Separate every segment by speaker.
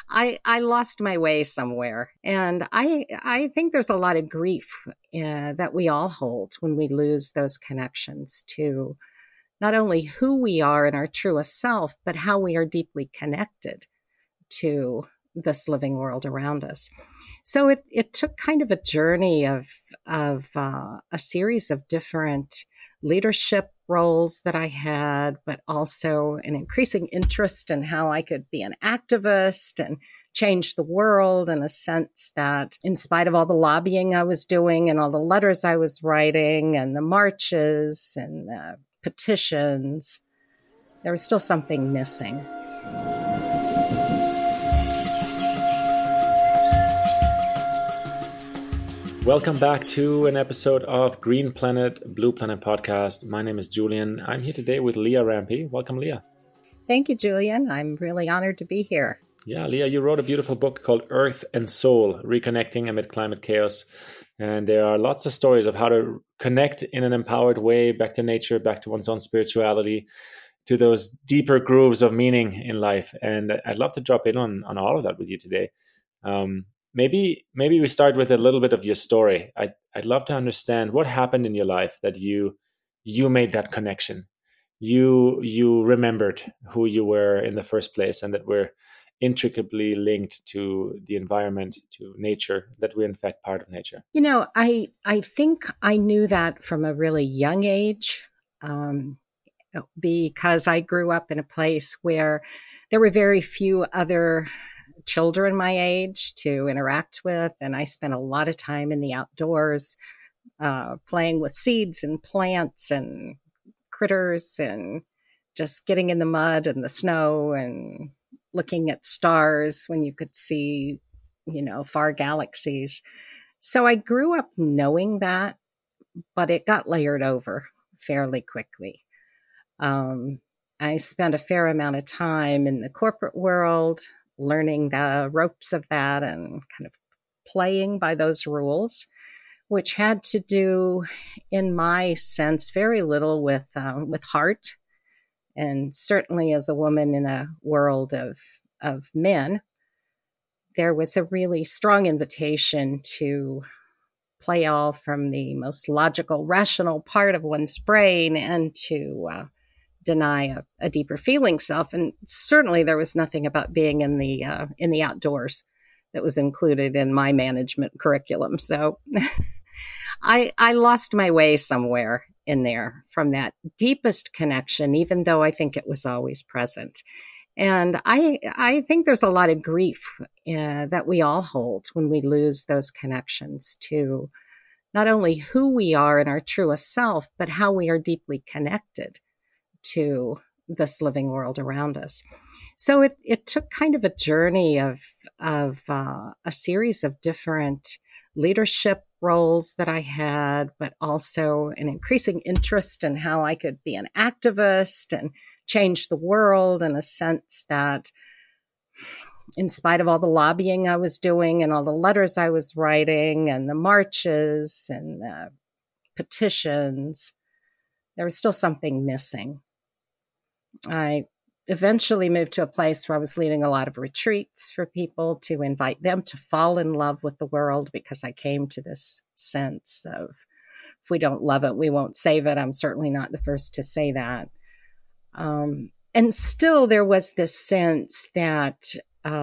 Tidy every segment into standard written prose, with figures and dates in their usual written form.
Speaker 1: I lost my way somewhere, and I think there's a lot of grief that we all hold when we lose those connections to not only who we are in our truest self, but how we are deeply connected to this living world around us. So it took kind of a journey of a series of different leadership roles that I had, but also an increasing interest in how I could be an activist and change the world, in a sense that in spite of all the lobbying I was doing and all the letters I was writing and the marches and the petitions, there was still something missing.
Speaker 2: Welcome back to an episode of Green Planet, Blue Planet podcast. My name is Julian. I'm here today with Leah Rampey. Welcome, Leah.
Speaker 1: Thank you, Julian. I'm really honored to be here.
Speaker 2: Yeah, Leah, you wrote a beautiful book called Earth and Soul, Reconnecting Amid Climate Chaos. And there are lots of stories of how to connect in an empowered way back to nature, back to one's own spirituality, to those deeper grooves of meaning in life. And I'd love to drop in on all of that with you today. Maybe we start with a little bit of your story. I'd love to understand what happened in your life that you made that connection. You remembered who you were in the first place, and that we're intricately linked to the environment, to nature, that we're in fact part of nature.
Speaker 1: You know, I think I knew that from a really young age, because I grew up in a place where there were very few other children my age to interact with. And I spent a lot of time in the outdoors, playing with seeds and plants and critters and just getting in the mud and the snow and looking at stars when you could see, far galaxies. So I grew up knowing that, but it got layered over fairly quickly. I spent a fair amount of time in the corporate world, learning the ropes of that and kind of playing by those rules, which had to do, in my sense, very little with heart. And certainly as a woman in a world of men, there was a really strong invitation to play all from the most logical, rational part of one's brain and to deny a deeper feeling self. And certainly there was nothing about being in the outdoors that was included in my management curriculum. So I lost my way somewhere in there from that deepest connection, even though I think it was always present. And I think there's a lot of grief that we all hold when we lose those connections to not only who we are in our truest self, but how we are deeply connected to this living world around us. So it took kind of a journey of a series of different leadership roles that I had, but also an increasing interest in how I could be an activist and change the world, in a sense that in spite of all the lobbying I was doing and all the letters I was writing and the marches and the petitions, there was still something missing. I eventually moved to a place where I was leading a lot of retreats for people to invite them to fall in love with the world, because I came to this sense of, if we don't love it, we won't save it. I'm certainly not the first to say that. And still there was this sense that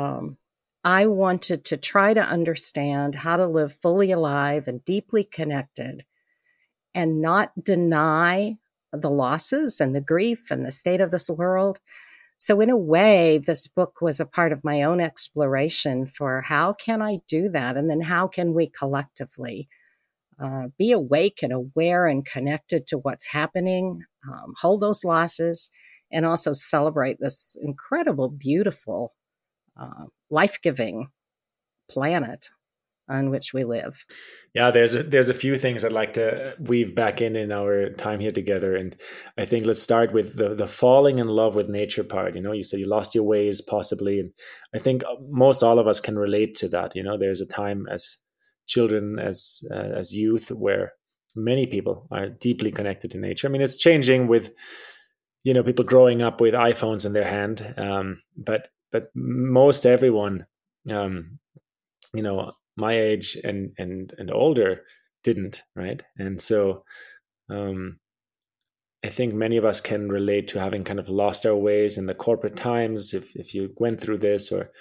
Speaker 1: I wanted to try to understand how to live fully alive and deeply connected and not deny the losses and the grief and the state of this world. So in a way, this book was a part of my own exploration for how can I do that? And then how can we collectively be awake and aware and connected to what's happening, hold those losses, and also celebrate this incredible, beautiful, life-giving planet on which we live.
Speaker 2: Yeah, there's a few things I'd like to weave back in our time here together, and I think let's start with the falling in love with nature part. You said you lost your ways possibly, and I think most all of us can relate to that. There's a time as children, as youth, where many people are deeply connected to nature. I mean, it's changing with people growing up with iPhones in their hand, but most everyone um, my age and older didn't, right? And so um, I think many of us can relate to having kind of lost our ways in the corporate times. If you went through this, or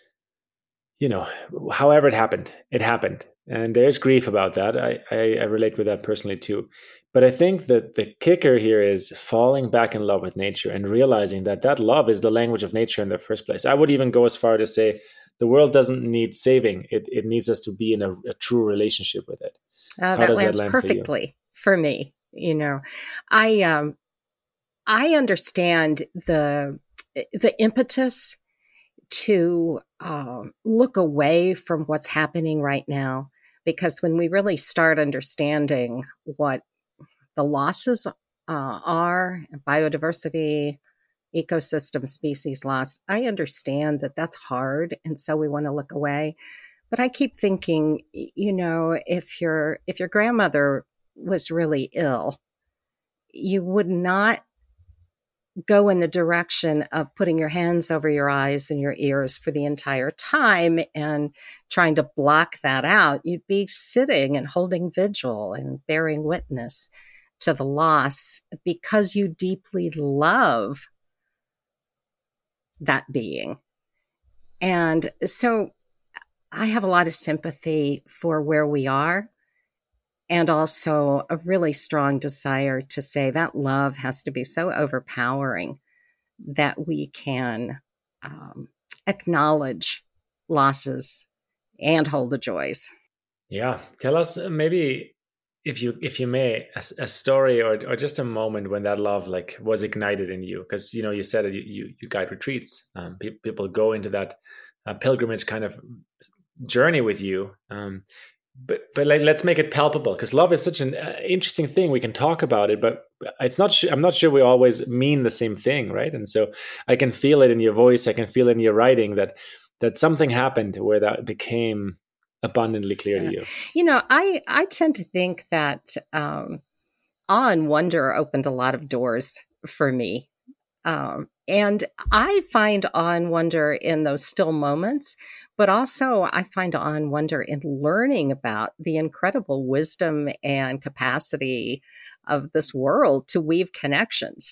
Speaker 2: however it happened, and there's grief about that. I relate with that personally too. But I think that the kicker here is falling back in love with nature and realizing that that love is the language of nature in the first place. I would even go as far to say the world doesn't need saving. It needs us to be in a true relationship with it. How
Speaker 1: that
Speaker 2: does that
Speaker 1: lands
Speaker 2: land
Speaker 1: perfectly for me. I understand the impetus to look away from what's happening right now, because when we really start understanding what the losses are, biodiversity, ecosystem, species lost, I understand that that's hard, and so we want to look away. But I keep thinking, if your grandmother was really ill, you would not go in the direction of putting your hands over your eyes and your ears for the entire time and trying to block that out. You'd be sitting and holding vigil and bearing witness to the loss because you deeply love that being. And so I have a lot of sympathy for where we are, and also a really strong desire to say that love has to be so overpowering that we can acknowledge losses and hold the joys.
Speaker 2: Yeah, tell us maybe, if you may, a story or just a moment when that love like was ignited in you, because you said that you guide retreats. People go into that pilgrimage kind of journey with you. But let's make it palpable, because love is such an interesting thing. We can talk about it, but I'm not sure we always mean the same thing, right? And so I can feel it in your voice, I can feel it in your writing that something happened where that became abundantly clear to you.
Speaker 1: I tend to think that awe and wonder opened a lot of doors for me. And I find awe and wonder in those still moments, but also I find awe and wonder in learning about the incredible wisdom and capacity of this world to weave connections.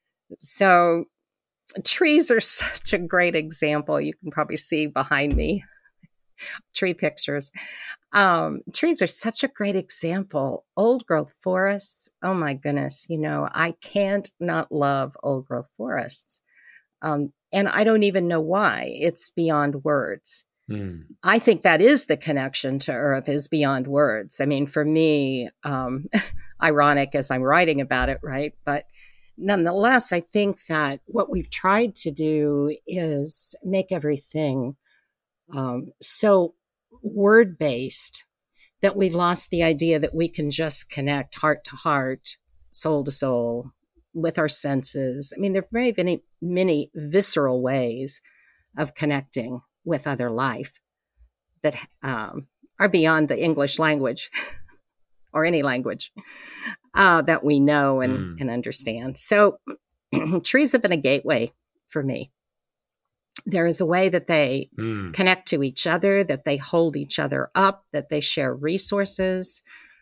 Speaker 1: So trees are such a great example. You can probably see behind me tree pictures. Trees are such a great example. Old growth forests. Oh my goodness. I can't not love old growth forests. And I don't even know why. It's beyond words. I think that is the connection to earth, is beyond words. I mean, for me, ironic as I'm writing about it, right? But nonetheless, I think that what we've tried to do is make everything so word-based that we've lost the idea that we can just connect heart to heart, soul to soul, with our senses. I mean, there are very many visceral ways of connecting with other life that are beyond the English language or any language that we know and understand. So trees have been a gateway for me. There is a way that they connect to each other, that they hold each other up, that they share resources,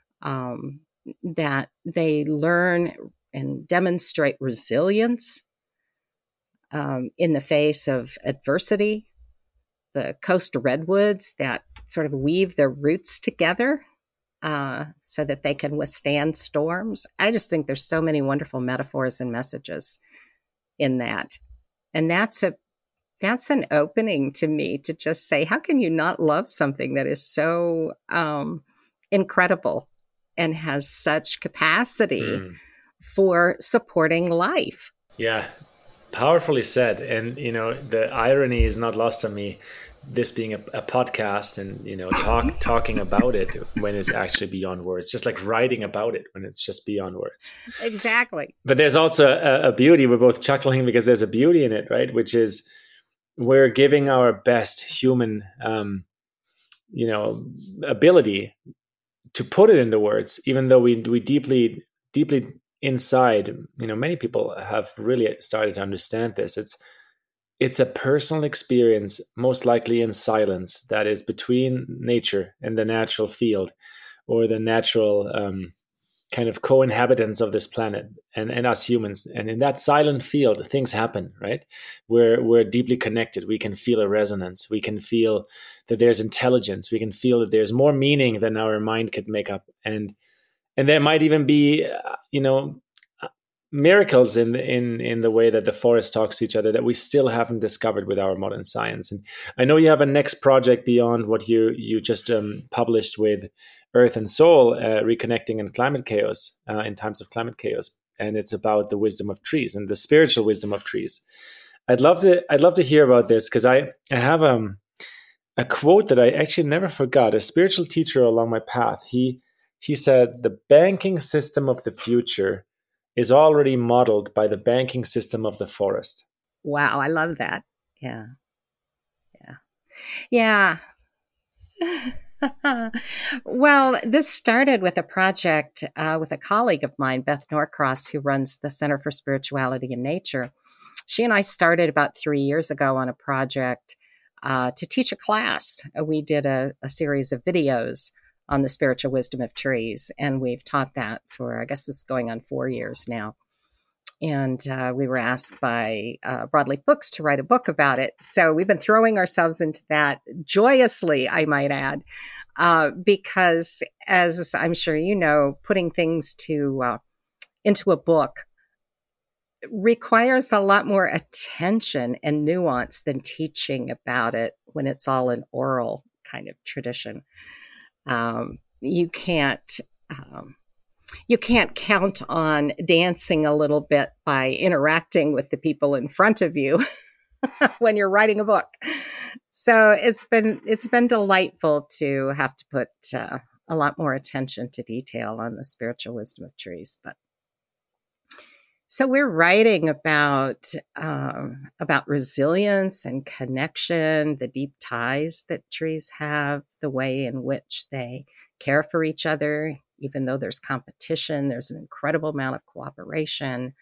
Speaker 1: that they learn and demonstrate resilience in the face of adversity. The coast redwoods that sort of weave their roots together so that they can withstand storms. I just think there's so many wonderful metaphors and messages in that. And that's an opening to me to just say, how can you not love something that is so incredible and has such capacity for supporting life?
Speaker 2: Yeah, powerfully said. And, the irony is not lost on me, this being a podcast and, talking about it when it's actually beyond words, just like writing about it when it's just beyond words.
Speaker 1: Exactly.
Speaker 2: But there's also a beauty. We're both chuckling because there's a beauty in it, right? Which is we're giving our best human, ability to put it into words, even though we deeply, deeply inside, many people have really started to understand this. it's a personal experience, most likely in silence, that is between nature and the natural field, or the natural kind of co-inhabitants of this planet and us humans. And in that silent field, things happen, right? We're deeply connected. We can feel a resonance. We can feel that there's intelligence. We can feel that there's more meaning than our mind could make up. And there might even be, miracles in the way that the forest talks to each other that we still haven't discovered with our modern science. And I know you have a next project beyond what you just published with Earth and Soul, Reconnecting in Climate Chaos, in Times of Climate Chaos, and it's about the wisdom of trees and the spiritual wisdom of trees. I'd love to hear about this, because I have a quote that I actually never forgot. A spiritual teacher along my path, he said, "The banking system of the future is already modeled by the banking system of the forest."
Speaker 1: Wow, I love that. Yeah. Yeah. Well, this started with a project with a colleague of mine, Beth Norcross, who runs the Center for Spirituality and Nature. She and I started about 3 years ago on a project to teach a class. We did a series of videos on the spiritual wisdom of trees. And we've taught that for, I guess this is going on 4 years now. And we were asked by Broadleaf Books to write a book about it. So we've been throwing ourselves into that joyously, I might add, because as I'm sure you know, putting things into a book requires a lot more attention and nuance than teaching about it when it's all an oral kind of tradition. You can't count on dancing a little bit by interacting with the people in front of you when you're writing a book. So it's been delightful to have to put a lot more attention to detail on the spiritual wisdom of trees. But so we're writing about resilience and connection, the deep ties that trees have, the way in which they care for each other, even though there's competition. There's an incredible amount of cooperation,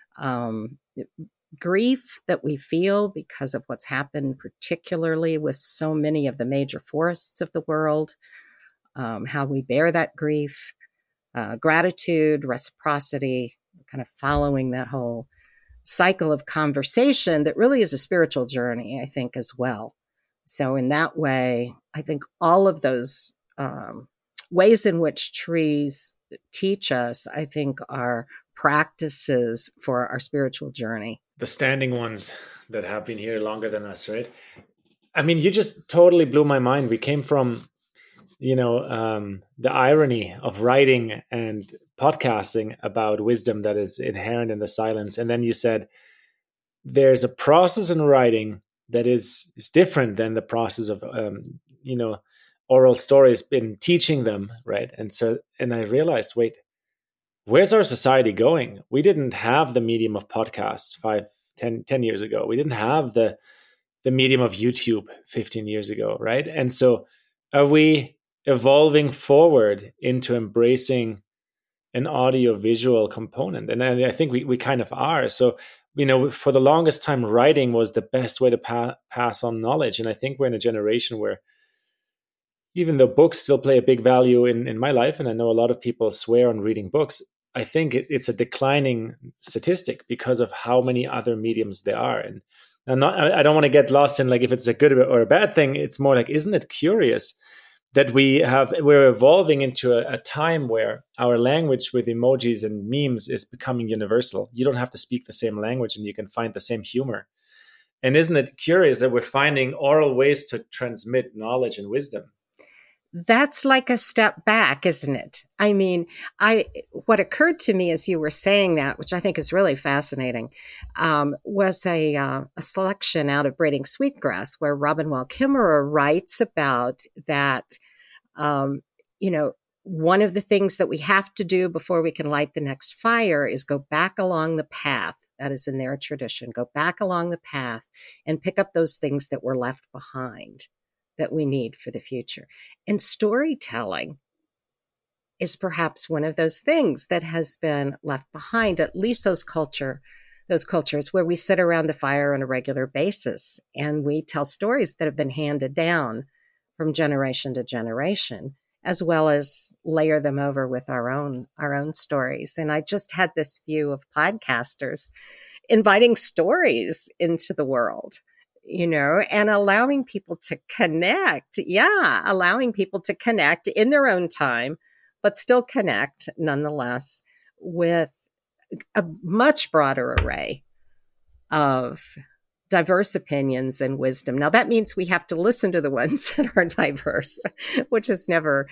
Speaker 1: grief that we feel because of what's happened, particularly with so many of the major forests of the world, how we bear that grief, gratitude, reciprocity, kind of following that whole cycle of conversation that really is a spiritual journey, I think, as well. So in that way, I think all of those ways in which trees teach us, I think, are practices for our spiritual journey.
Speaker 2: The standing ones that have been here longer than us, right? I mean, you just totally blew my mind. We came from, the irony of writing and podcasting about wisdom that is inherent in the silence. And then you said, there's a process in writing that is different than the process of, oral stories in teaching them, right? And I realized, wait, where's our society going? We didn't have the medium of podcasts 10 years ago. We didn't have the medium of YouTube 15 years ago, right? And so are we evolving forward into embracing an audio-visual component? And I think we kind of are. So, for the longest time, writing was the best way to pass on knowledge. And I think we're in a generation where, even though books still play a big value in my life, and I know a lot of people swear on reading books, I think it's a declining statistic because of how many other mediums there are. And I don't want to get lost in like if it's a good or a bad thing. It's more like, isn't it curious that we're evolving into a time where our language with emojis and memes is becoming universal. You don't have to speak the same language and you can find the same humor. And isn't it curious that we're finding oral ways to transmit knowledge and wisdom?
Speaker 1: That's like a step back, isn't it? I mean, what occurred to me as you were saying that, which I think is really fascinating, was a selection out of Braiding Sweetgrass, where Robin Wall Kimmerer writes about that, one of the things that we have to do before we can light the next fire is go back along the path. That is in their tradition. Go back along the path and pick up those things that were left behind that we need for the future. And storytelling is perhaps one of those things that has been left behind, at least those those cultures where we sit around the fire on a regular basis and we tell stories that have been handed down from generation to generation, as well as layer them over with our own stories. And I just had this view of podcasters inviting stories into the world, and allowing people to connect. Yeah, allowing people to connect in their own time, but still connect nonetheless with a much broader array of diverse opinions and wisdom. Now, that means we have to listen to the ones that are diverse, which is never,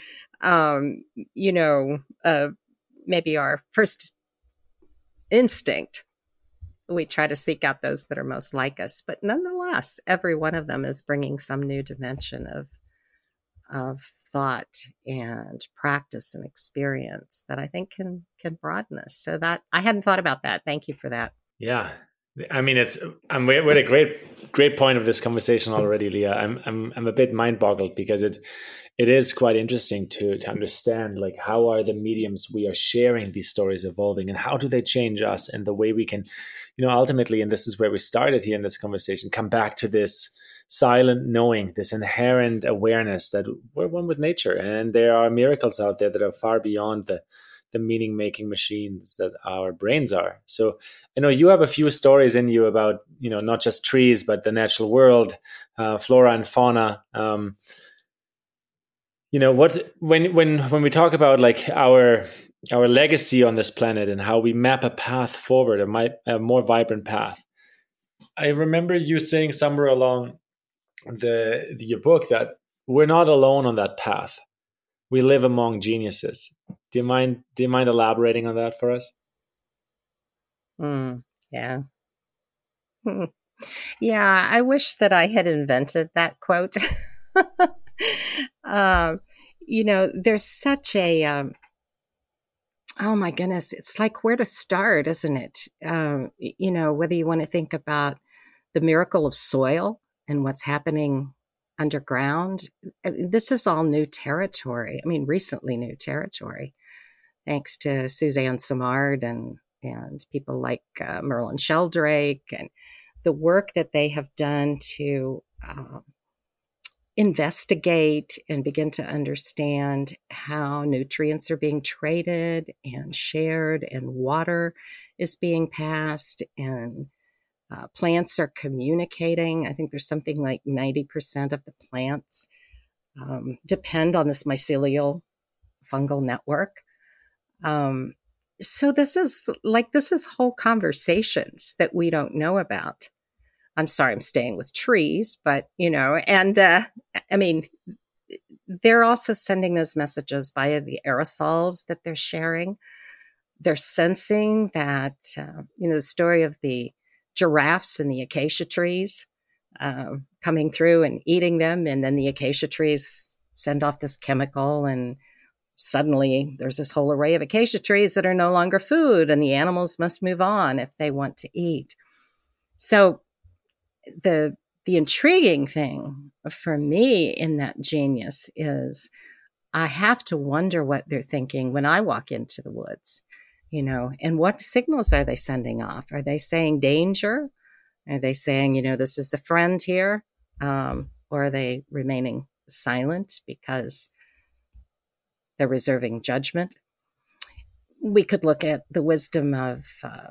Speaker 1: maybe our first instinct. We try to seek out those that are most like us, but nonetheless, every one of them is bringing some new dimension of thought and practice and experience that I think can broaden us. So that I hadn't thought about that. Thank you for that.
Speaker 2: Yeah. I mean, we're at a great point of this conversation already, Leah. I'm a bit mind boggled because it is quite interesting to understand, like, how are the mediums we are sharing these stories evolving, and how do they change us, and the way we can, ultimately, and this is where we started here in this conversation, come back to this silent knowing, this inherent awareness that we're one with nature, and there are miracles out there that are far beyond the meaning-making machines that our brains are. So I know you have a few stories in you about, not just trees, but the natural world, flora and fauna. When we talk about, like, our legacy on this planet and how we map a path forward, a more vibrant path. I remember you saying somewhere along your book that we're not alone on that path. We live among geniuses. Do you mind elaborating on that for us?
Speaker 1: Yeah. Yeah, I wish that I had invented that quote. There's such a, oh my goodness, it's like where to start, isn't it? Whether you want to think about the miracle of soil and what's happening underground. This is all new territory. I mean, recently new territory, thanks to Suzanne Simard and people like Merlin Sheldrake, and the work that they have done to investigate and begin to understand how nutrients are being traded and shared, and water is being passed, and plants are communicating. I think there's something like 90% of the plants depend on this mycelial fungal network. So this is whole conversations that we don't know about. I'm sorry, I'm staying with trees, but, I mean, they're also sending those messages via the aerosols that they're sharing. They're sensing that, the story of the giraffes and the acacia trees coming through and eating them. And then the acacia trees send off this chemical, and suddenly there's this whole array of acacia trees that are no longer food, and the animals must move on if they want to eat. So the intriguing thing for me in that genius is I have to wonder what they're thinking when I walk into the woods, and what signals are they sending off? Are they saying danger? Are they saying, this is a friend here? Or are they remaining silent because they're reserving judgment? We could look at the wisdom of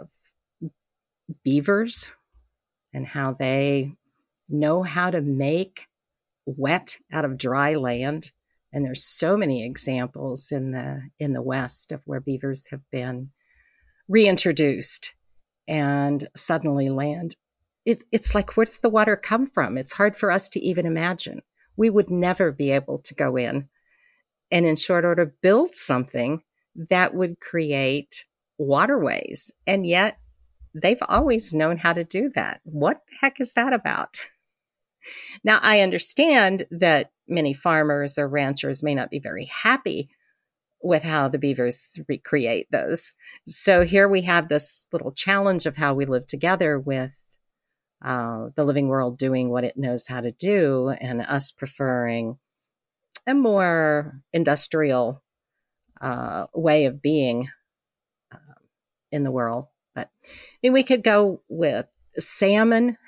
Speaker 1: beavers and how they know how to make wet out of dry land. And there's so many examples in the West of where beavers have been reintroduced and suddenly land. It's like, where's the water come from? It's hard for us to even imagine. We would never be able to go in and in short order build something that would create waterways. And yet they've always known how to do that. What the heck is that about? Now, I understand that many farmers or ranchers may not be very happy with how the beavers recreate those. So here we have this little challenge of how we live together with the living world doing what it knows how to do, and us preferring a more industrial way of being in the world. But I mean, we could go with salmon.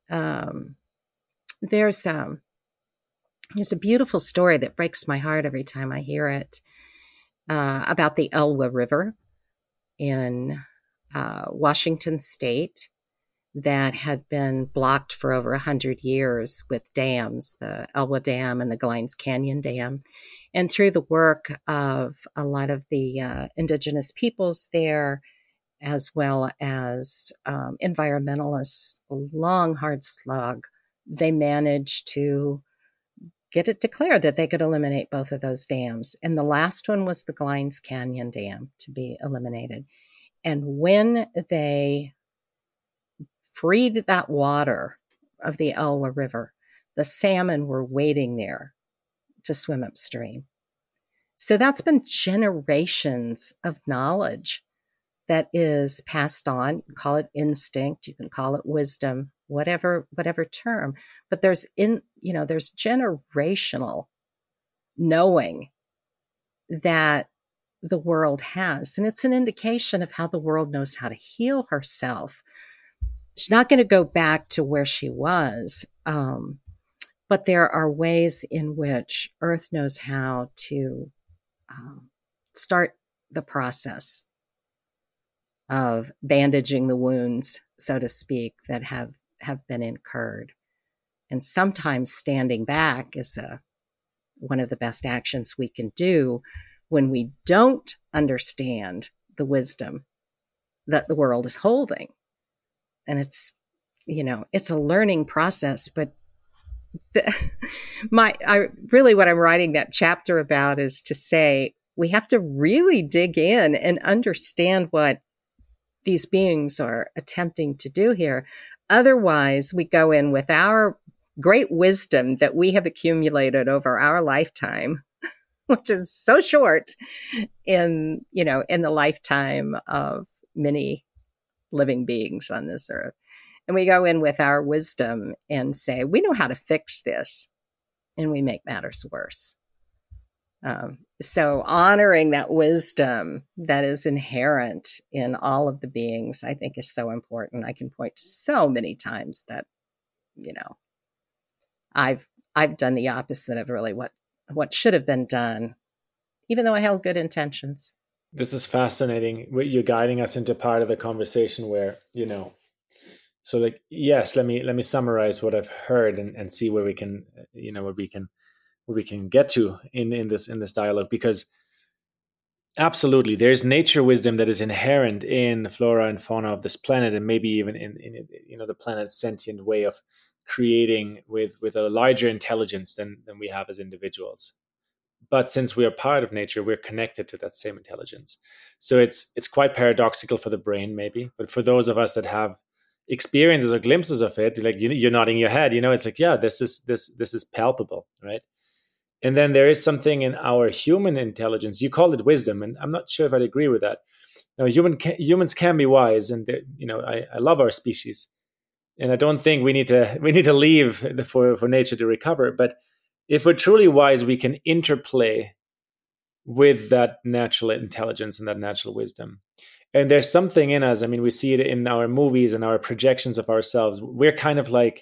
Speaker 1: There's a beautiful story that breaks my heart every time I hear it, about the Elwha River in Washington State that had been blocked for over 100 years with dams, the Elwha Dam and the Glines Canyon Dam. And through the work of a lot of the indigenous peoples there, as well as environmentalists, a long, hard slog, they managed to get it declared that they could eliminate both of those dams. And the last one was the Glines Canyon Dam to be eliminated. And when they freed that water of the Elwha River, the salmon were waiting there to swim upstream. So that's been generations of knowledge that is passed on. You can call it instinct, you can call it wisdom, whatever term. But there's generational knowing that the world has. And it's an indication of how the world knows how to heal herself. She's not going to go back to where she was, but there are ways in which Earth knows how to start the process of bandaging the wounds, so to speak, that have been incurred. And sometimes standing back is one of the best actions we can do when we don't understand the wisdom that the world is holding. And it's a learning process, but what I'm writing that chapter about is to say, we have to really dig in and understand what these beings are attempting to do here. Otherwise, we go in with our great wisdom that we have accumulated over our lifetime, which is so short in the lifetime of many living beings on this earth. And we go in with our wisdom and say, we know how to fix this, and we make matters worse. So honoring that wisdom that is inherent in all of the beings, I think, is so important. I can point to so many times that, I've done the opposite of really what should have been done, even though I held good intentions.
Speaker 2: This is fascinating. You're guiding us into part of the conversation where, so like, yes, let me summarize what I've heard and see where we can, where we can get to in this dialogue, because absolutely there's nature wisdom that is inherent in the flora and fauna of this planet, and maybe even in the planet's sentient way of creating with a larger intelligence than we have as individuals. But since we are part of nature, we're connected to that same intelligence. So it's quite paradoxical for the brain, maybe. But for those of us that have experiences or glimpses of it, like you're nodding your head, it's like, yeah, this is palpable, right? And then there is something in our human intelligence. You call it wisdom, and I'm not sure if I'd agree with that. Now, humans can be wise, and I love our species, and I don't think we need to leave for nature to recover. But if we're truly wise, we can interplay with that natural intelligence and that natural wisdom. And there's something in us. I mean, we see it in our movies and our projections of ourselves. We're kind of like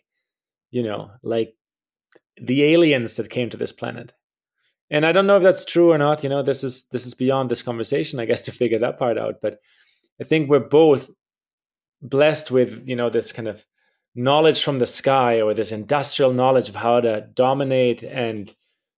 Speaker 2: the aliens that came to this planet. And I don't know if that's true or not. This is beyond this conversation, I guess, to figure that part out. But I think we're both blessed with, this kind of knowledge from the sky, or this industrial knowledge of how to dominate and,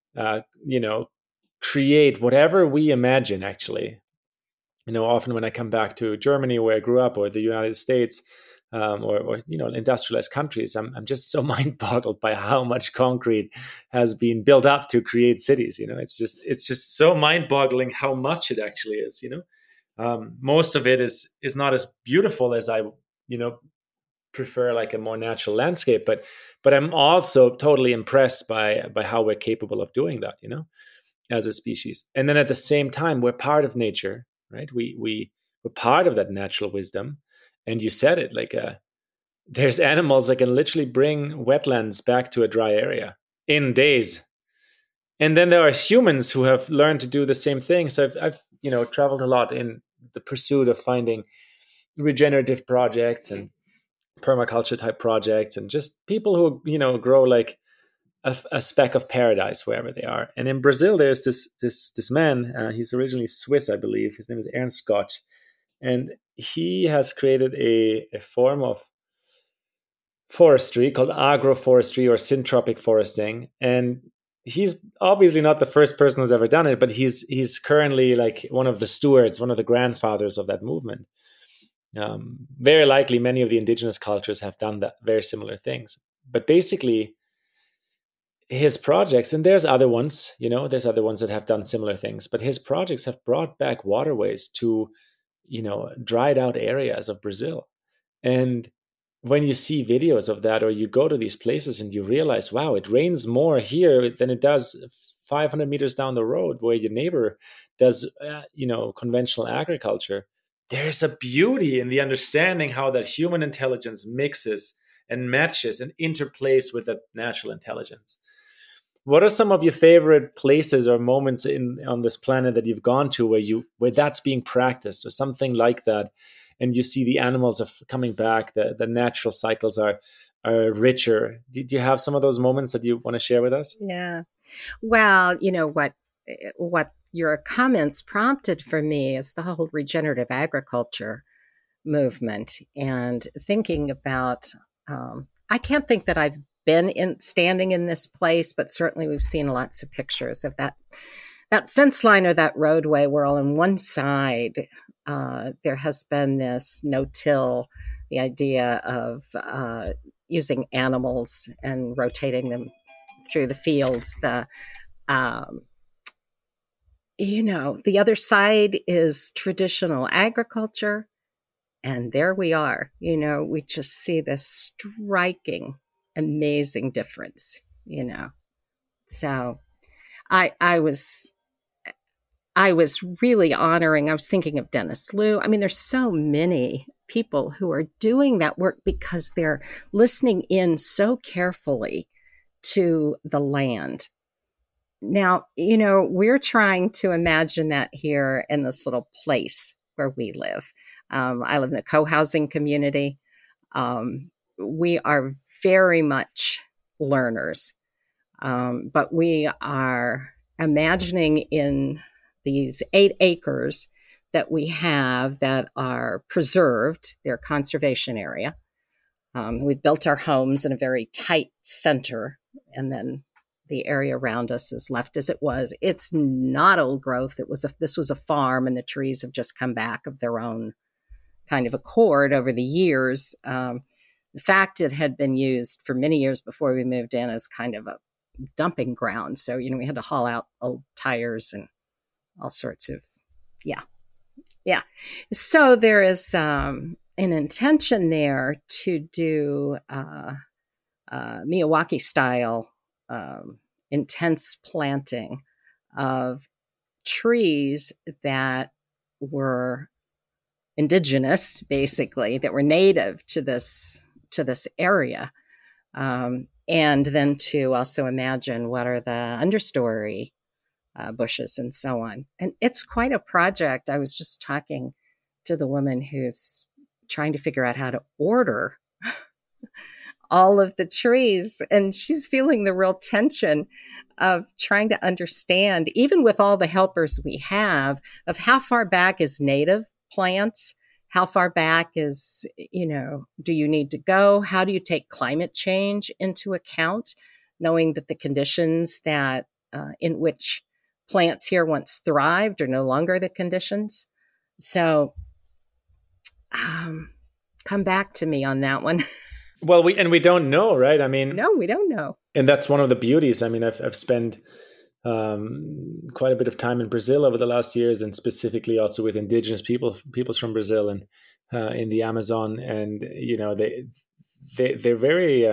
Speaker 2: create whatever we imagine, actually. Often when I come back to Germany, where I grew up, or the United States, or industrialized countries, I'm just so mind-boggled by how much concrete has been built up to create cities. It's just so mind-boggling how much it actually is. Most of it is not as beautiful as I prefer, like a more natural landscape, but I'm also totally impressed by how we're capable of doing that, as a species. And then at the same time, we're part of nature, right? We're part of that natural wisdom. And you said it, like there's animals that can literally bring wetlands back to a dry area in days. And then there are humans who have learned to do the same thing. So I've traveled a lot in the pursuit of finding regenerative projects and permaculture type projects, and just people who, grow like a speck of paradise wherever they are. And in Brazil, there's this man. He's originally Swiss, I believe. His name is Ernst Gotch, and he has created a form of forestry called agroforestry or syntropic foresting. And he's obviously not the first person who's ever done it, but he's currently like one of the stewards, one of the grandfathers of that movement. Very likely many of the indigenous cultures have done that, very similar things. But basically his projects, and there's other ones that have done similar things, but his projects have brought back waterways to, dried out areas of Brazil. And when you see videos of that, or you go to these places and you realize, wow, it rains more here than it does 500 meters down the road where your neighbor does, conventional agriculture. There's a beauty in the understanding how that human intelligence mixes and matches and interplays with that natural intelligence. What are some of your favorite places or moments on this planet that you've gone to where that's being practiced, or something like that, and you see the animals are coming back, the natural cycles are richer? Do you have some of those moments that you want to share with us?
Speaker 1: Yeah. Well, what your comments prompted for me is the whole regenerative agriculture movement, and thinking about, I can't think that I've been standing in this place, but certainly we've seen lots of pictures of that fence line or that roadway where on one side there has been this no-till, the idea of using animals and rotating them through the fields. The other side is traditional agriculture. And there we are, we just see this striking, amazing difference, So I was really honoring, I was thinking of Dennis Liu. I mean, there's so many people who are doing that work because they're listening in so carefully to the land. Now, we're trying to imagine that here in this little place where we live. I live in a co-housing community. We are very much learners, but we are imagining in these 8 acres that we have that are preserved, their conservation area. We've built our homes in a very tight center, and then the area around us is left as it was. It's not old growth. This was a farm, and the trees have just come back of their own kind of accord over the years. In fact, it had been used for many years before we moved in as kind of a dumping ground. So, we had to haul out old tires and all sorts of, yeah. So there is an intention there to do Miyawaki style intense planting of trees that were indigenous, basically, that were native to this area, and then to also imagine what are the understory bushes and so on. And it's quite a project. I was just talking to the woman who's trying to figure out how to order all of the trees, and she's feeling the real tension of trying to understand, even with all the helpers we have, of how far back is native plants, how far back is, do you need to go? How do you take climate change into account, knowing that the conditions that in which plants here once thrived are no longer the conditions? So come back to me on that one.
Speaker 2: Well, we don't know, right? I mean,
Speaker 1: no, we don't know.
Speaker 2: And that's one of the beauties. I mean, I've spent quite a bit of time in Brazil over the last years, and specifically also with indigenous peoples from Brazil and in the Amazon. And, they're very,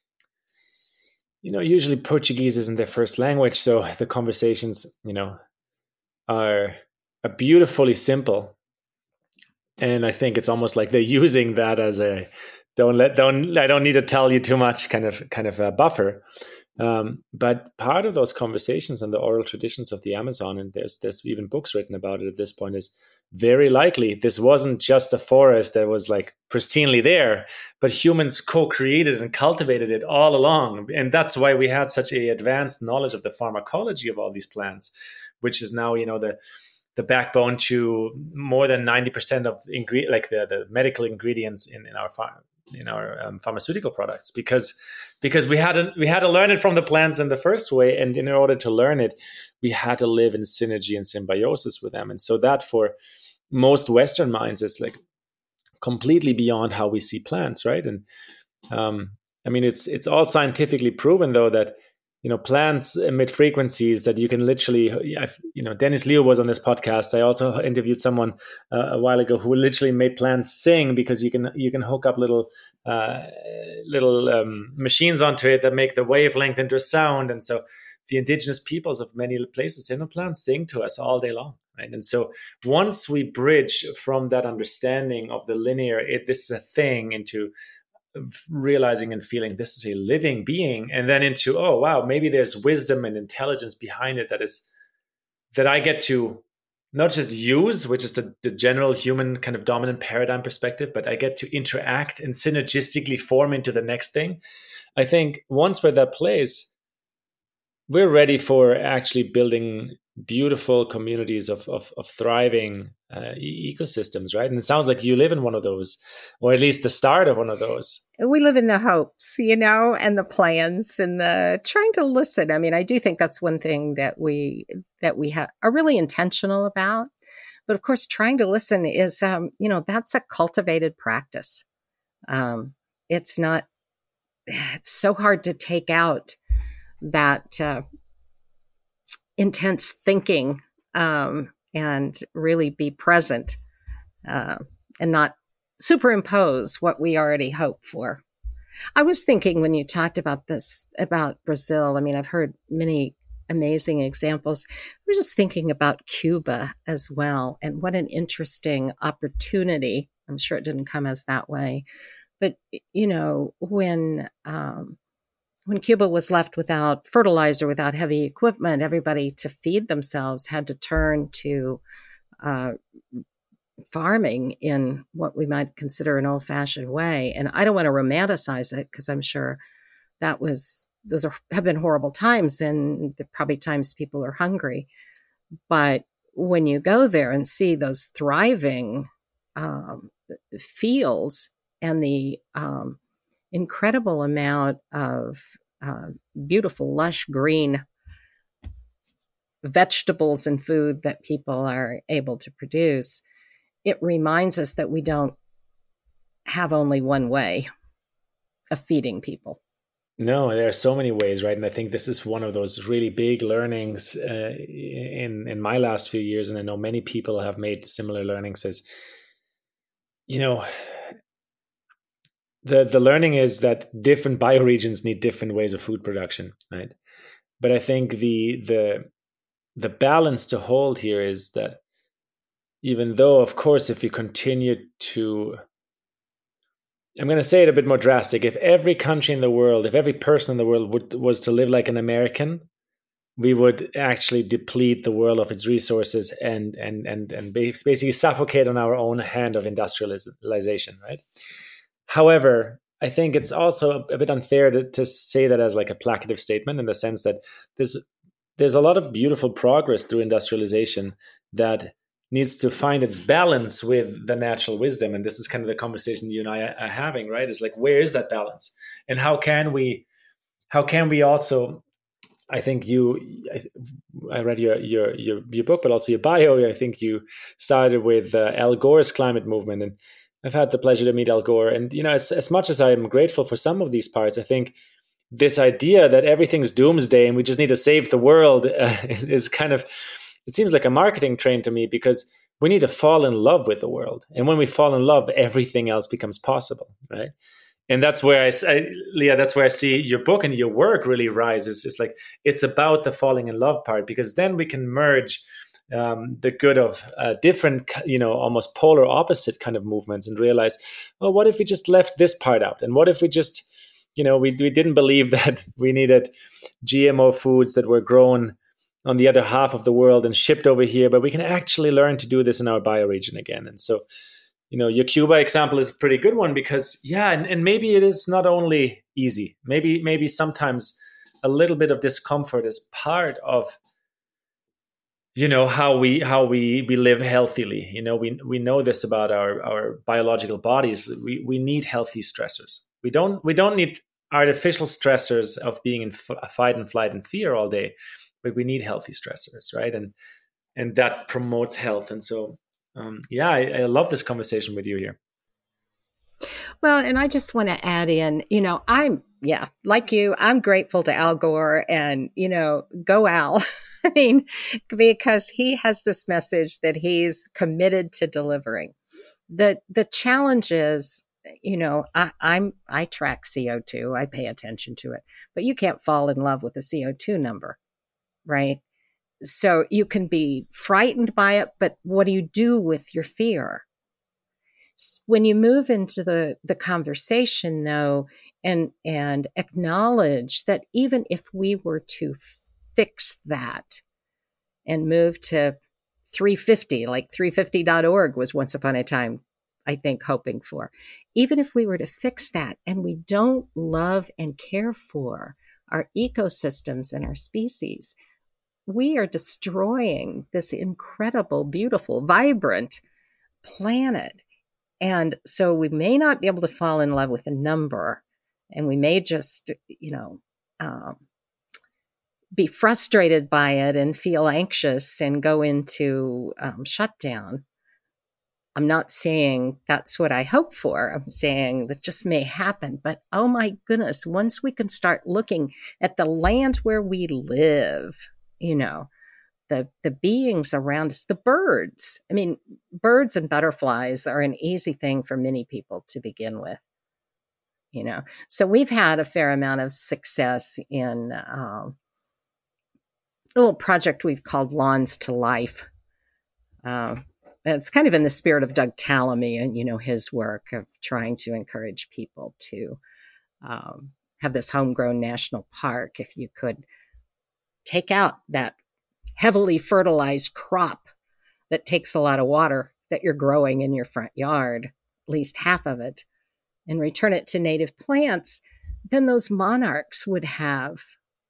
Speaker 2: usually Portuguese isn't their first language. So the conversations, are beautifully simple. And I think it's almost like they're using that as a, I don't need to tell you too much kind of a buffer. But part of those conversations and the oral traditions of the Amazon, and there's even books written about it at this point, is very likely this wasn't just a forest that was like pristinely there, but humans co-created and cultivated it all along. And that's why we had such a advanced knowledge of the pharmacology of all these plants, which is now, the backbone to more than 90% of the medical ingredients in our pharmaceutical products, because we had to learn it from the plants in the first way, and in order to learn it, we had to live in synergy and symbiosis with them. And so that, for most Western minds, is like completely beyond how we see plants, right? And it's all scientifically proven, though, that plants emit frequencies that you can literally, Dennis Liu was on this podcast. I also interviewed someone a while ago who literally made plants sing, because you can hook up little machines onto it that make the wavelength into a sound. And so the indigenous peoples of many places, plants sing to us all day long, right? And so once we bridge from that understanding of the linear, this is a thing, into realizing and feeling this is a living being, and then into, oh wow, maybe there's wisdom and intelligence behind it that I get to not just use, which is the general human kind of dominant paradigm perspective, but I get to interact and synergistically form into the next thing. I think once we're that place, we're ready for actually building beautiful communities of thriving ecosystems, right? And it sounds like you live in one of those, or at least the start of one of those.
Speaker 1: We live in the hopes, and the plans, and the trying to listen. I mean, I do think that's one thing that we are really intentional about. But of course, trying to listen is, that's a cultivated practice. It's so hard to take out that intense thinking, and really be present, and not superimpose what we already hope for. I was thinking, when you talked about this, about Brazil, I mean, I've heard many amazing examples. I was just thinking about Cuba as well, and what an interesting opportunity. I'm sure it didn't come as that way, but when Cuba was left without fertilizer, without heavy equipment, everybody, to feed themselves, had to turn to farming in what we might consider an old-fashioned way. And I don't want to romanticize it, because I'm sure have been horrible times, and there are probably times people are hungry. But when you go there and see those thriving fields, and the incredible amount of beautiful, lush green vegetables and food that people are able to produce, it reminds us that we don't have only one way of feeding people.
Speaker 2: No, there are so many ways, right? And I think this is one of those really big learnings in my last few years, and I know many people have made similar learnings. As the learning is that different bioregions need different ways of food production, right? But I think the balance to hold here is that, even though, of course, if you continue to, I'm going to say it a bit more drastic, if every country in the world, if every person in the world was to live like an American, we would actually deplete the world of its resources and basically suffocate on our own hand of industrialization, right? However, I think it's also a bit unfair to say that as like a placative statement, in the sense that there's a lot of beautiful progress through industrialization that needs to find its balance with the natural wisdom. And this is kind of the conversation you and I are having, right? It's like, where is that balance? And how can we also, I think I read your book, but also your bio. I think you started with Al Gore's climate movement, and I've had the pleasure to meet Al Gore. And, as much as I'm grateful for some of these parts, I think this idea that everything's doomsday and we just need to save the world is kind of, it seems like a marketing train to me, because we need to fall in love with the world. And when we fall in love, everything else becomes possible, right? And that's where Leah, that's where I see your book and your work really rises. It's like, it's about the falling in love part, because then we can merge the good of different, almost polar opposite kind of movements, and realize, well, what if we just left this part out? And what if we just we didn't believe that we needed GMO foods that were grown on the other half of the world and shipped over here, but we can actually learn to do this in our bioregion again. And so, your Cuba example is a pretty good one because, and maybe it is not only easy. Maybe sometimes a little bit of discomfort is part of, how we live healthily. We know this about our biological bodies. We need healthy stressors. We don't need artificial stressors of being in fight and flight and fear all day, but we need healthy stressors, right? And that promotes health. And so, I love this conversation with you here.
Speaker 1: Well, and I just want to add in, I'm like you, I'm grateful to Al Gore and, go Al. I mean, because he has this message that he's committed to delivering. The challenge is, I track CO2, I pay attention to it, but you can't fall in love with the CO2 number, right? So you can be frightened by it, but what do you do with your fear? When you move into the conversation, though, and acknowledge that even if we were to fix that and move to 350, like 350.org was once upon a time, I think, hoping for, even if we were to fix that and we don't love and care for our ecosystems and our species, we are destroying this incredible, beautiful, vibrant planet. And so we may not be able to fall in love with a number, and we may just, be frustrated by it and feel anxious and go into shutdown. I'm not saying that's what I hope for. I'm saying that just may happen. But oh my goodness, once we can start looking at the land where we live, the beings around us, the birds. I mean, birds and butterflies are an easy thing for many people to begin with, So we've had a fair amount of success in a little project we've called Lawns to Life. It's kind of in the spirit of Doug Tallamy and, his work of trying to encourage people to have this homegrown national park. If you could take out that heavily fertilized crop that takes a lot of water that you're growing in your front yard, at least half of it, and return it to native plants, then those monarchs would have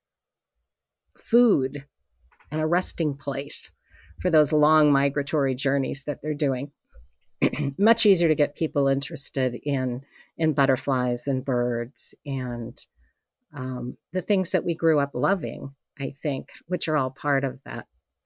Speaker 1: food and a resting place for those long migratory journeys that they're doing. Much easier to get people interested in butterflies and birds and the things that we grew up loving, I think, which are all part of that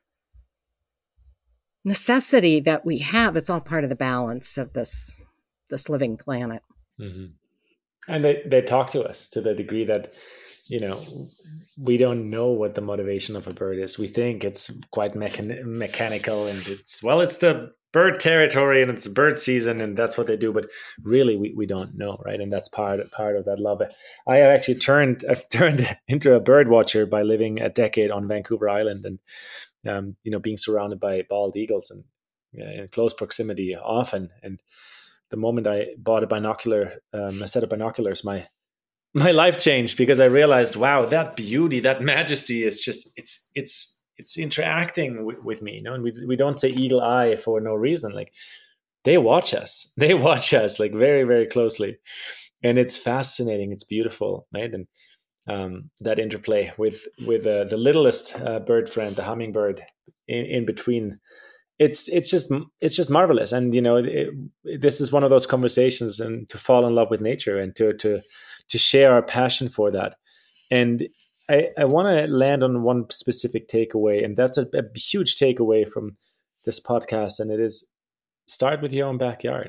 Speaker 1: necessity that we have. It's all part of the balance of this living planet.
Speaker 2: Mm-hmm. And they talk to us to the degree that, we don't know what the motivation of a bird is. We think it's quite mechanical and it's the bird territory and it's bird season and that's what they do. But really, we don't know, right? And that's part of that love. I have actually turned into a bird watcher by living a decade on Vancouver Island and, being surrounded by bald eagles and in close proximity often. And the moment I bought a set of binoculars, my life changed because I realized, wow, that beauty, that majesty is just, it's interacting with me, and we don't say eagle eye for no reason. Like they watch us like very, very closely. And it's fascinating. It's beautiful, right? And that interplay with the littlest bird friend, the hummingbird in between, it's just marvelous. And, this is one of those conversations and to fall in love with nature and to share our passion for that. And I want to land on one specific takeaway, and that's a huge takeaway from this podcast. And it is start with your own backyard.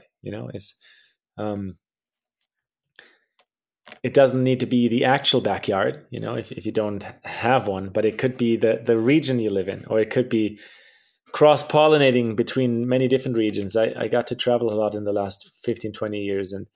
Speaker 2: It doesn't need to be the actual backyard, if you don't have one, but it could be the region you live in, or it could be cross-pollinating between many different regions. I got to travel a lot in the last 15, 20 years. And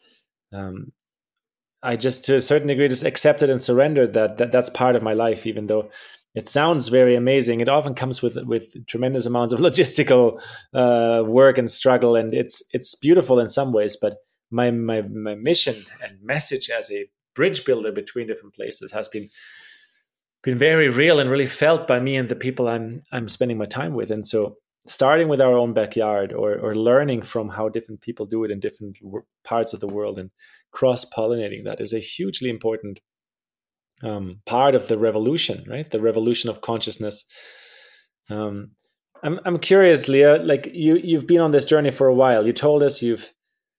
Speaker 2: I just, to a certain degree, just accepted and surrendered that's part of my life, even though it sounds very amazing. It often comes with tremendous amounts of logistical work and struggle, and it's beautiful in some ways. But my mission and message as a bridge builder between different places has been very real and really felt by me and the people I'm spending my time with. And so starting with our own backyard, or learning from how different people do it in different parts of the world, and cross-pollinating that is a hugely important part of the revolution, right? The revolution of consciousness. I'm curious, Leah, like you've been on this journey for a while. You told us you've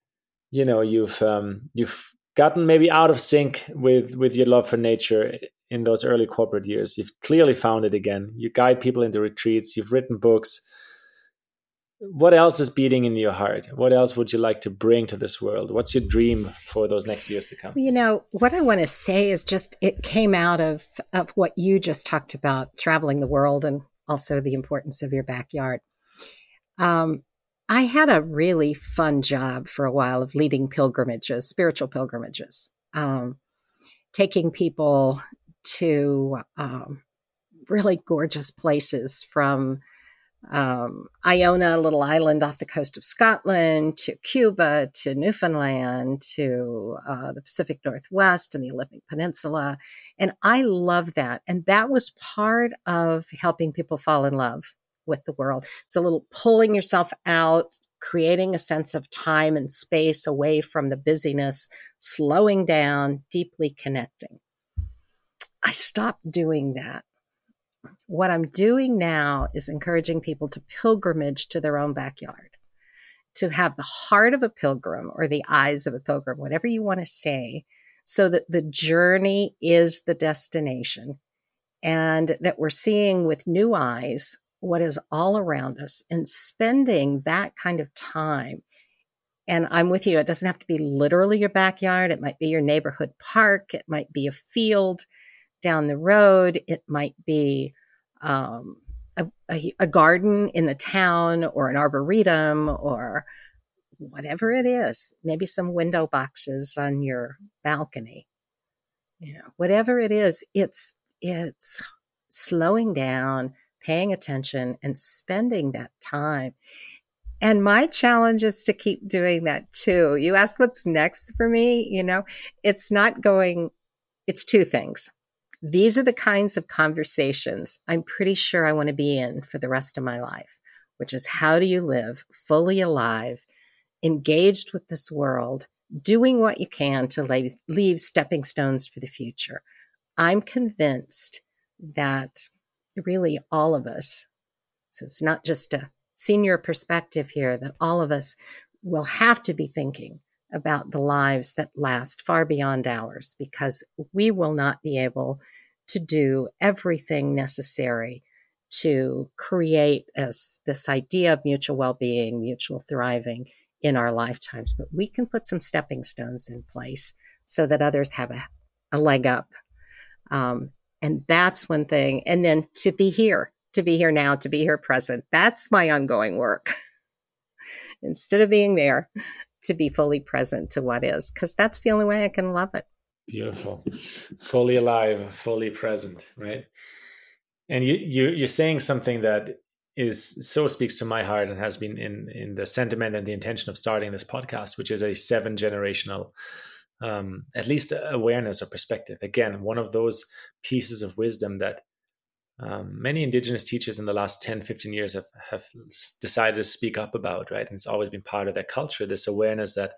Speaker 2: gotten maybe out of sync with your love for nature in those early corporate years. You've clearly found it again. You guide people into retreats. You've written books. What else is beating in your heart? What else would you like to bring to this world? What's your dream for those next years to come?
Speaker 1: What I want to say is just, it came out of what you just talked about, traveling the world and also the importance of your backyard. I had a really fun job for a while of leading pilgrimages, spiritual pilgrimages, taking people to really gorgeous places, from Iona, a little island off the coast of Scotland, to Cuba, to Newfoundland, to the Pacific Northwest and the Olympic Peninsula. And I love that. And that was part of helping people fall in love with the world. It's a little pulling yourself out, creating a sense of time and space away from the busyness, slowing down, deeply connecting. I stopped doing that. What I'm doing now is encouraging people to pilgrimage to their own backyard, to have the heart of a pilgrim or the eyes of a pilgrim, whatever you want to say, so that the journey is the destination, and that we're seeing with new eyes what is all around us, and spending that kind of time. And I'm with you. It doesn't have to be literally your backyard. It might be your neighborhood park. It might be a field down the road. It might be a garden in the town, or an arboretum, or whatever it is. Maybe some window boxes on your balcony. Whatever it is, it's slowing down, paying attention, and spending that time. And my challenge is to keep doing that too. You asked what's next for me. It's two things. These are the kinds of conversations I'm pretty sure I want to be in for the rest of my life, which is, how do you live fully alive, engaged with this world, doing what you can to leave stepping stones for the future. I'm convinced that really all of us, so it's not just a senior perspective here, that all of us will have to be thinking about the lives that last far beyond ours, because we will not be able to do everything necessary to create this idea of mutual well-being, mutual thriving in our lifetimes. But we can put some stepping stones in place so that others have a leg up. And that's one thing. And then to be here now, to be here present. That's my ongoing work. Instead of being there, to be fully present to what is, because that's the only way I can love it.
Speaker 2: Beautiful. Fully alive, fully present, right? And you're saying something that speaks to my heart, and has been in the sentiment and the intention of starting this podcast, which is a 7-generational, at least awareness or perspective. Again, one of those pieces of wisdom that many indigenous teachers in the last 10, 15 years have decided to speak up about, right? And it's always been part of their culture, this awareness that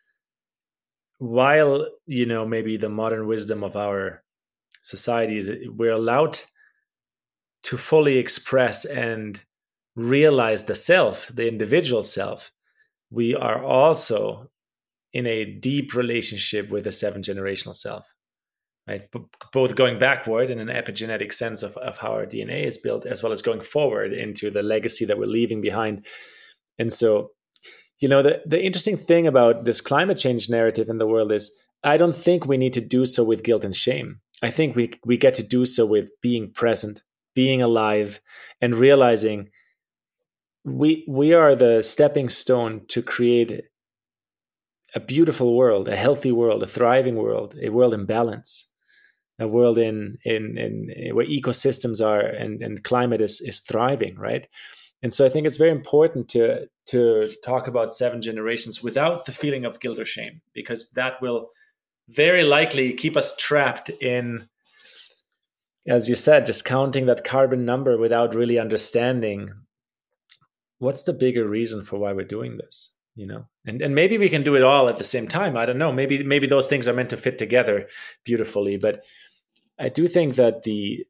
Speaker 2: while, maybe the modern wisdom of our society is we're allowed to fully express and realize the self, the individual self, we are also in a deep relationship with the 7-generational self, right? Both going backward in an epigenetic sense of how our DNA is built, as well as going forward into the legacy that we're leaving behind. And so, the interesting thing about this climate change narrative in the world is, I don't think we need to do so with guilt and shame. I think we get to do so with being present, being alive, and realizing we are the stepping stone to create a beautiful world, a healthy world, a thriving world, a world in balance, a world in where ecosystems are and climate is thriving, right? And so I think it's very important to talk about 7 generations without the feeling of guilt or shame, because that will very likely keep us trapped in, as you said, just counting that carbon number without really understanding what's the bigger reason for why we're doing this, and maybe we can do it all at the same time. I don't know. Maybe those things are meant to fit together beautifully, but I do think that the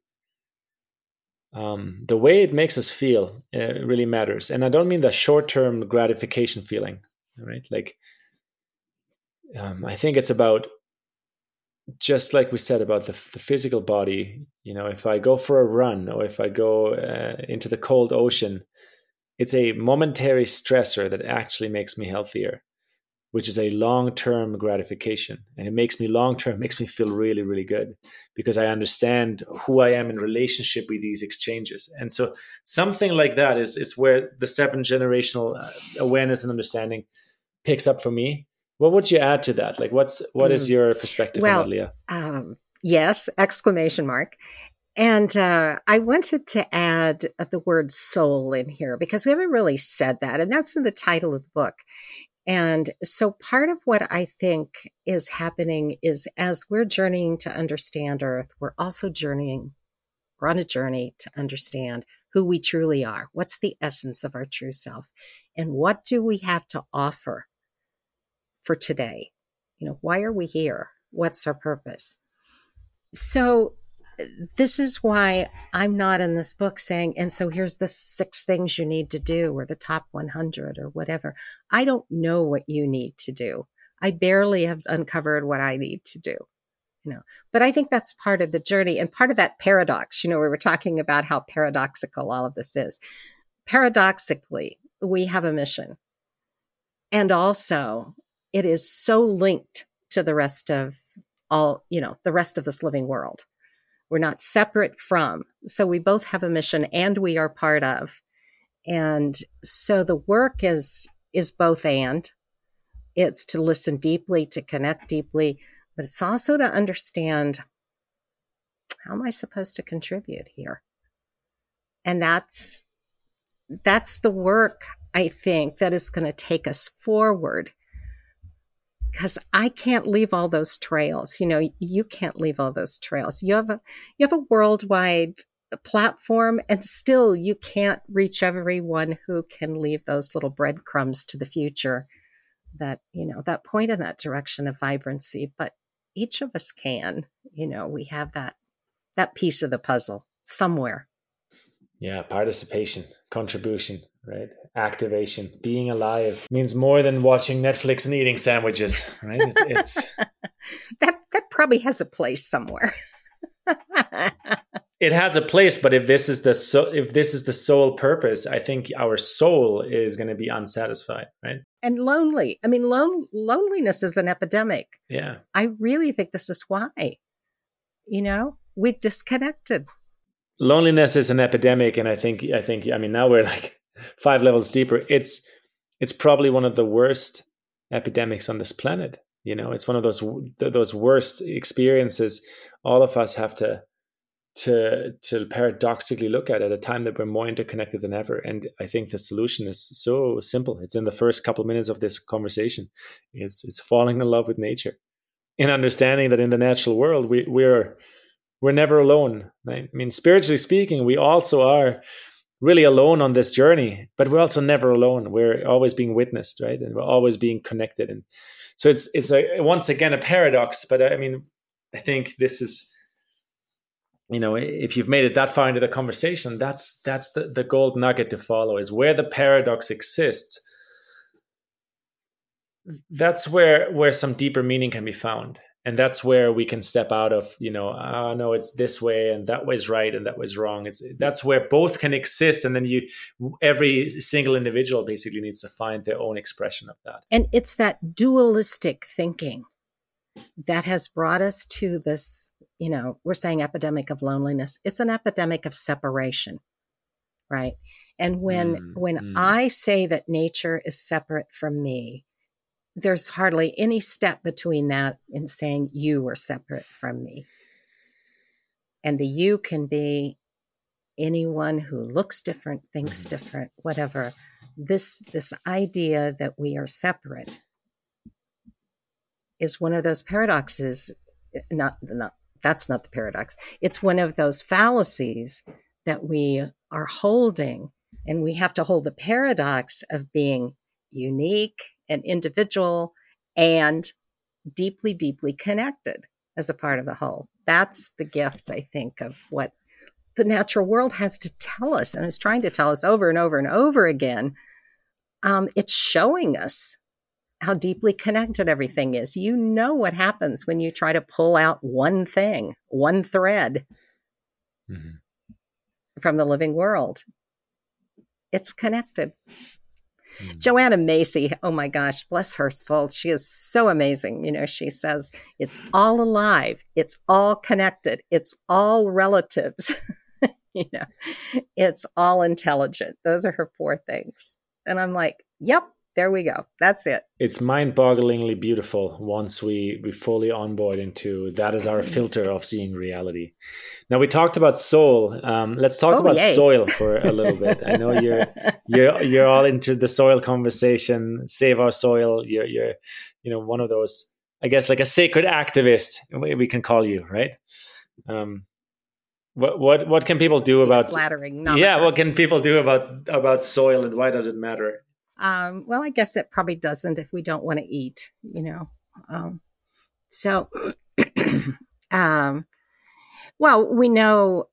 Speaker 2: way it makes us feel really matters. And I don't mean the short-term gratification feeling, right? Like, I think it's about, just like we said about the physical body, if I go for a run or if I go into the cold ocean, it's a momentary stressor that actually makes me healthier, which is a long-term gratification. And it makes me feel really, really good because I understand who I am in relationship with these exchanges. And so something like that is where the 7 generational awareness and understanding picks up for me. What would you add to that? Like, what is your perspective on that, Leah?
Speaker 1: Yes, exclamation mark. And I wanted to add the word soul in here because we haven't really said that. And that's in the title of the book. And so part of what I think is happening is as we're journeying to understand Earth, we're also we're on a journey to understand who we truly are. What's the essence of our true self? And what do we have to offer for today? Why are we here? What's our purpose? So this is why I'm not in this book saying, and so here's the 6 things you need to do, or the top 100 or whatever. I don't know what you need to do. I barely have uncovered what I need to do, but I think that's part of the journey and part of that paradox, we were talking about how paradoxical all of this is. Paradoxically, we have a mission. And also it is so linked to the rest of the rest of this living world. We're not separate from. So we both have a mission and we are part of. And so the work is both and. It's to listen deeply, to connect deeply, but it's also to understand, how am I supposed to contribute here? And that's the work, I think, that is going to take us forward. Because I can't leave all those trails. You can't leave all those trails. You have a worldwide platform, and still you can't reach everyone who can leave those little breadcrumbs to the future that, that point in that direction of vibrancy. But each of us can, we have that piece of the puzzle somewhere.
Speaker 2: Yeah, participation, contribution, right? Activation, being alive means more than watching Netflix and eating sandwiches, right? It's
Speaker 1: that probably has a place somewhere.
Speaker 2: It has a place, but if this is the sole purpose, I think our soul is going to be unsatisfied, right?
Speaker 1: And lonely. I mean, loneliness is an epidemic.
Speaker 2: Yeah,
Speaker 1: I really think this is why. We've disconnected.
Speaker 2: Loneliness is an epidemic, and I think now we're like 5 levels deeper. It's probably one of the worst epidemics on this planet. It's one of those worst experiences all of us have to paradoxically look at a time that we're more interconnected than ever. And I think the solution is so simple. It's in the first couple minutes of this conversation. It's falling in love with nature and understanding that in the natural world we're never alone. Right? I mean, spiritually speaking, we also are really alone on this journey, but we're also never alone. We're always being witnessed, right? And we're always being connected. And so it's once again a paradox. But I mean, I think this is, if you've made it that far into the conversation, that's the gold nugget to follow, is where the paradox exists. That's where some deeper meaning can be found. And that's where we can step out of, no, it's this way and that way's right and that way's wrong. That's where both can exist. And then every single individual basically needs to find their own expression of that.
Speaker 1: And it's that dualistic thinking that has brought us to this, we're saying epidemic of loneliness. It's an epidemic of separation, right? And when I say that nature is separate from me, there's hardly any step between that and saying you are separate from me. And the you can be anyone who looks different, thinks different, whatever. This idea that we are separate is one of those paradoxes. That's not the paradox. It's one of those fallacies that we are holding, and we have to hold the paradox of being unique and individual and deeply, deeply connected as a part of the whole. That's the gift, I think, of what the natural world has to tell us, and is trying to tell us over and over and over again. It's showing us how deeply connected everything is. You know what happens when you try to pull out one thing, one thread from the living world. It's connected. Joanna Macy, oh my gosh, bless her soul. She is so amazing. You know, she says, it's all alive. It's all connected. It's all relatives. You know, it's all intelligent. Those are her 4 things. And I'm like, yep, there we go. That's it.
Speaker 2: It's mind-bogglingly beautiful once we fully onboard into that as our filter of seeing reality. Now, we talked about soul. Let's talk about soil for a little bit. I know you're all into the soil conversation. Save our soil. You're one of those, I guess, like a sacred activist. We can call you, right? What can people do about
Speaker 1: flattering?
Speaker 2: What can people do about soil, and why does it matter?
Speaker 1: Well, I guess it probably doesn't if we don't want to eat, you know. Well, we know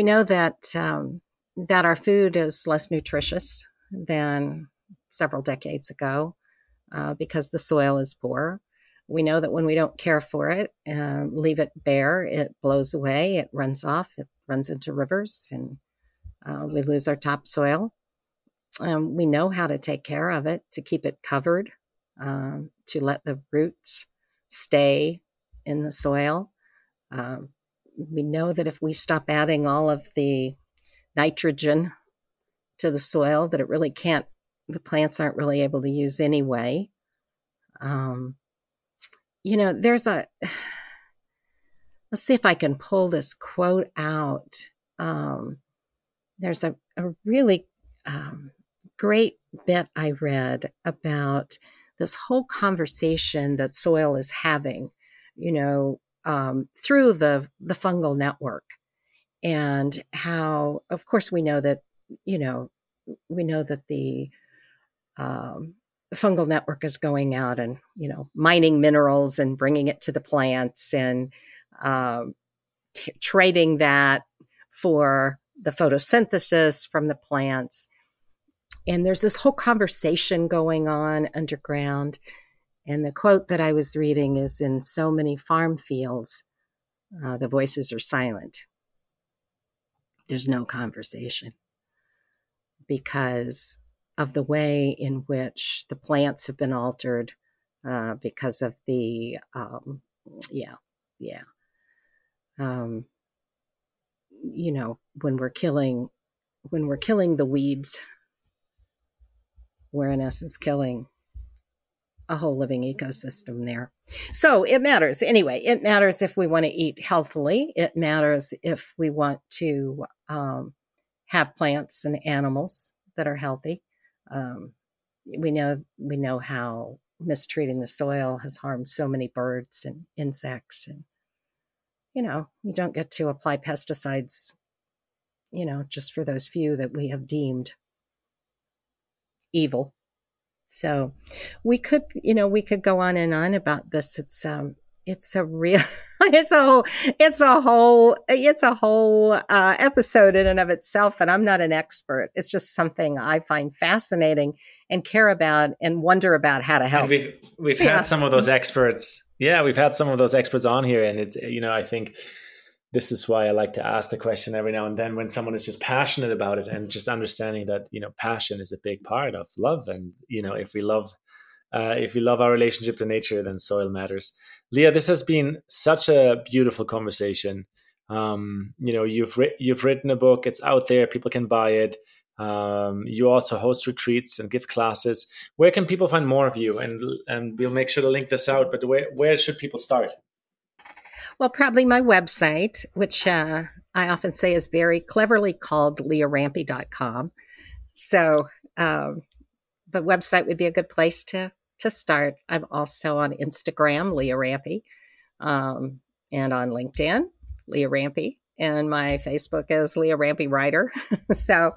Speaker 1: that our food is less nutritious than several decades ago because the soil is poor. We know that when we don't care for it, leave it bare, it blows away, it runs off, it runs into rivers, and we lose our topsoil. We know how to take care of it, to keep it covered, to let the roots stay in the soil. We know that if we stop adding all of the nitrogen to the soil, that the plants aren't really able to use anyway. Let's see if I can pull this quote out. There's a really great bit I read about this whole conversation that soil is having, through the fungal network, and how, of course, we know that the fungal network is going out and, mining minerals and bringing it to the plants and trading that for the photosynthesis from the plants. And there's this whole conversation going on underground. And the quote that I was reading is, in so many farm fields, the voices are silent. There's no conversation because of the way in which the plants have been altered, because of the, when we're killing the weeds, we're in essence killing a whole living ecosystem there. So it matters. Anyway, it matters if we want to eat healthily. It matters if we want to have plants and animals that are healthy. We know how mistreating the soil has harmed so many birds and insects. And, we don't get to apply pesticides, just for those few that we have deemed evil. So we could go on and on about this. It's a whole episode in and of itself. And I'm not an expert. It's just something I find fascinating and care about and wonder about how to help.
Speaker 2: And we've had some of those experts. Yeah, we've had some of those experts on here, and it's, I think this is why I like to ask the question every now and then when someone is just passionate about it, and just understanding that, passion is a big part of love. And, if we love our relationship to nature, then soil matters. Leah, this has been such a beautiful conversation. You've written a book, it's out there, people can buy it. You also host retreats and give classes. Where can people find more of you? And we'll make sure to link this out, but where should people start?
Speaker 1: Well, probably my website, which I often say is very cleverly called leahrampey.com. So, but website would be a good place to to start. I'm also on Instagram, Leah Rampey, and on LinkedIn, Leah Rampey, and my Facebook is Leah Rampey Writer. So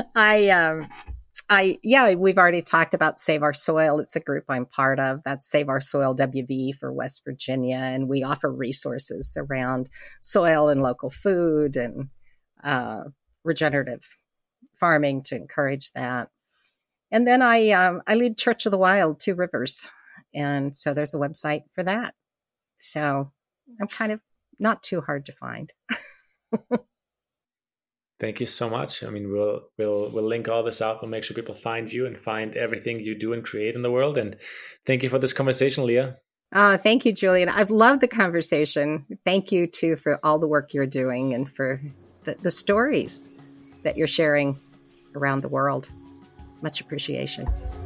Speaker 1: we've already talked about Save Our Soil. It's a group I'm part of. That's Save Our Soil WV for West Virginia. And we offer resources around soil and local food and regenerative farming to encourage that. And then I lead Church of the Wild, Two Rivers. And so there's a website for that. So I'm kind of not too hard to find.
Speaker 2: Thank you so much. I mean, we'll link all this out. We'll make sure people find you and find everything you do and create in the world. And thank you for this conversation, Leah.
Speaker 1: Thank you, Julian. I've loved the conversation. Thank you, too, for all the work you're doing and for the stories that you're sharing around the world. Much appreciation.